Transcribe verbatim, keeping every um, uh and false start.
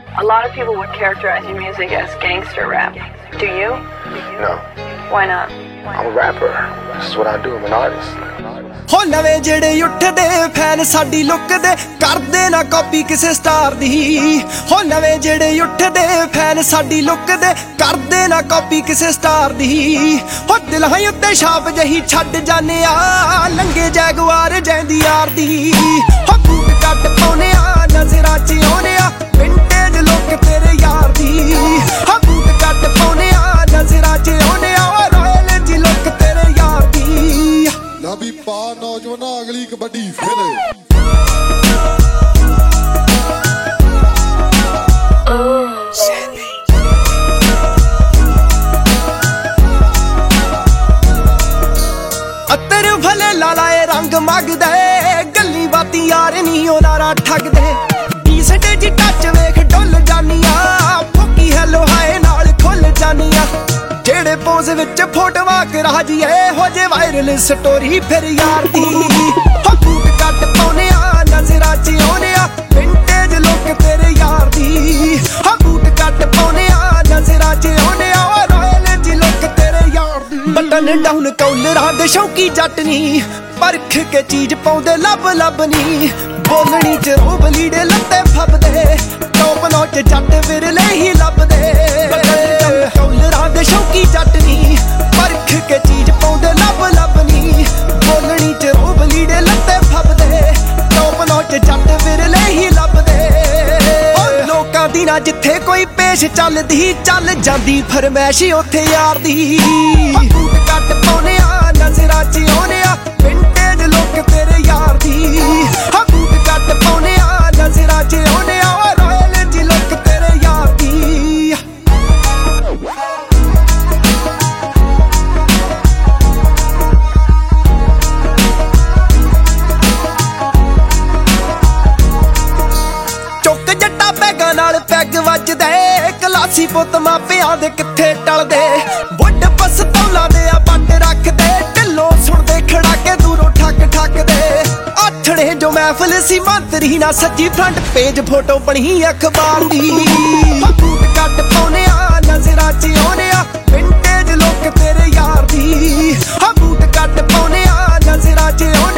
A lot of people would characterize your music as gangster rap. Do you? No. Why not? I'm a rapper. This is what I do. I'm an artist. ਹੋ ਨਵੇਂ ਜਿਹੜੇ ਉੱਠਦੇ fan ਸਾਡੀ look ਦੇ ਕਰਦੇ ਨਾ copy ਕਿਸੇ star ਦੀ ਹੋ ਨਵੇਂ ਜਿਹੜੇ ਉੱਠਦੇ ਫੈਨ ਸਾਡੀ ਲੁੱਕ ਦੇ ਕਰਦੇ ਨਾ ਕਾਪੀ ਕਿਸੇ ਸਟਾਰ ਦੀ ਹੋ ਦਿਲਾਂ ਉੱਤੇ ਛਾਪ ਜਹੀ ਛੱਡ ਜਾਨੇ ਆ ਲੰਗੇ ਜੈਗਵਾਰ ਜੈਂਦੀ ਯਾਰ ਦੀ ਹੋ ਬੂਟ ਕੱਟ ਪਾਉਨੇ ਆ ਨਜ਼ਰਾਂ 'ਚ ਆਉਨੇ ਆ ਵਿੰਟੇਜ ਲੁੱਕ ਤੇਰੇ ਯਾਰ ਦੀ ਹੋ ਬੂਟ ਕੱਟ ਪਾਉਨੇ ਆ ਨਜ਼ਰਾਂ 'ਚ ਆਉਨੇ ਆ ਰਾਇਲ ਜੀ ਲੁੱਕ ਤੇਰੇ ਯਾਰ ਦੀ ਲਾ ਵੀ ਪਾ ਨੌਜਵਾਨਾਂ ਅਗਲੀ ਕਬੱਡੀ ਫਿਰ ਅਤਰ ਭਲੇ ਲਾਲਾਏ ਰੰਗ ਮੰਗਦੇ ਗੱਲੀ ਬਾਤੀ ਯਾਰ ਨੀ ਉਹ ਨਾਰਾ ਠੱਗਦੇ ਡੀਸੈਂਟ ਜੀ ਟੱਚ ਵੇਖ ਡੁੱਲ ਜਾਨੀਆਂ ਫੁੱਕੀ ਹੈਲੋ ਹਾਏ ਨਾਲ ਖੁੱਲ ਜਾਨੀਆਂ ਜਿਹੜੇ ਪੋਜ਼ ਵਿੱਚ ਫੋਟੋਆਂ ਕਰਾ ਜੀਏ ਹੋ ਜੇ ਵਾਇਰਲ ਸਟੋਰੀ ਫਿਰ ਯਾਰ ਦੀ ਹੋ ਬੂਟ ਕੱਟ ਪਾਉਨੇ ਆ ਨਜ਼ਰਾਂ 'ਚ ਆਉਨੇ ਆ ਵਿੰਟੇਜ ਲੁੱਕ ਤੇਰੇ ਯਾਰ ਦੀ ਹੋ ਬੂਟ ਕੱਟ ਪਾਉਨੇ ਆ ਨਜ਼ਰਾਂ 'ਚ ਆਉਨੇ ਆ ਰਾਇਲ ਜੀ ਲੁੱਕ ਤੇਰੇ ਯਾਰ ਦੀ ਬਟਨ ਡਾਊਨ ਕੌਲਰਾਂ ਦੇ ਸ਼ੌਕੀ ਜੱਟ ਨੀ ਪਰਖ ਕੇ ਚੀਜ਼ ਪਾਉਂਦੇ ਲੱਭ ਲੱਭ ਨੀ ਬੋਲਣੀ 'ਚ ਰੋਬ ਲੀੜੇ ਲੱਤੇ ਫੱਬਦੇ ਟੋਪ ਨੋਚ ਜੱਟ ਵਿਰਲੇ ਹੀ ਲੱਭਦੇ ਕੌਲਰਾਂ ਦੇ ਸ਼ੌਕੀ ਜੱਟ ਨੀ ਪਰਖ ਕੇ ਚੀਜ਼ ਪਾਉਂਦੇ ਲੱਭ ਲੱਭ ਨੀ ਬੋਲਣੀ 'ਚ ਰੋਬ ਲੀੜੇ ਲੱਤੇ ਫੱਬਦੇ ਟੋਪ ਨੋਚ ਜੱਟ ਵਿਰਲੇ ਹੀ ਲੱਭਦੇ ਲੋਕਾਂ ਦੀ ਨਾ ਜਿੱਥੇ ਕੋਈ ਪੇਸ਼ ਚੱਲਦੀ ਚੱਲ ਜਾਂਦੀ ਫਰਮੈਸ਼ ਉੱਥੇ ਯਾਰ ਦੀ ਬੂਟ ਕੱਟ ਪਾਉਨੇ ਆ ਨਜ਼ਰਾਂ 'ਚ ਆਉਨੇ ਆ ਵਿੰਟੇਜ ਲੁੱਕ ਤੇਰੇ ਯਾਰ ਦੀ ਬੂਟ ਕੱਟ ਪਾਉਨੇ ਆ ਨਜ਼ਰਾਂ 'ਚ ਆਉਨੇ ਆ ਰਾਇਲ ਜੀ ਲੁੱਕ ਤੇਰੇ ਯਾਰ ਦੀ ਚੁੱਕ ਜੱਟਾ ਪੈਗਾਂ ਨਾਲ ਪੈਗ ਵੱਜਦੇ ਕਲਾਸੀ ਪੁੱਤ ਮਾਪਿਆਂ ਦੇ ਕਿੱਥੇ ਟਲਦੇ ਵੱਡ ਪਸਤੌਲਾਂ ਦੇ ਆ ਬੱਟ ਰੱਖਦੇ ਢਿੱਲੋਂ ਸੁਣਦੇ ਖੜਾਕੇ ਦੂਰੋਂ ਠੱਕ ਠੱਕਦੇ ਆਥਣੇ ਜੋ ਮਹਿਫਲ ਸੀ ਮੰਤਰੀ ਨਾ ਸੱਜੀ ਫਰੰਟ ਪੇਜ ਫੋਟੋ ਬਣੀ ਅਖਬਾਰ ਦੀ ਬੂਟ ਕੱਟ ਪਾਉਨੇ ਆ ਨਜ਼ਰਾਂ 'ਚ ਆਉਨੇ ਆ ਵਿੰਟੇਜ ਲੁੱਕ ਤੇਰੇ ਯਾਰ ਦੀ ਬੂਟ ਕੱਟ ਪਾਉਨੇ ਆ ਨਜ਼ਰਾਂ 'ਚ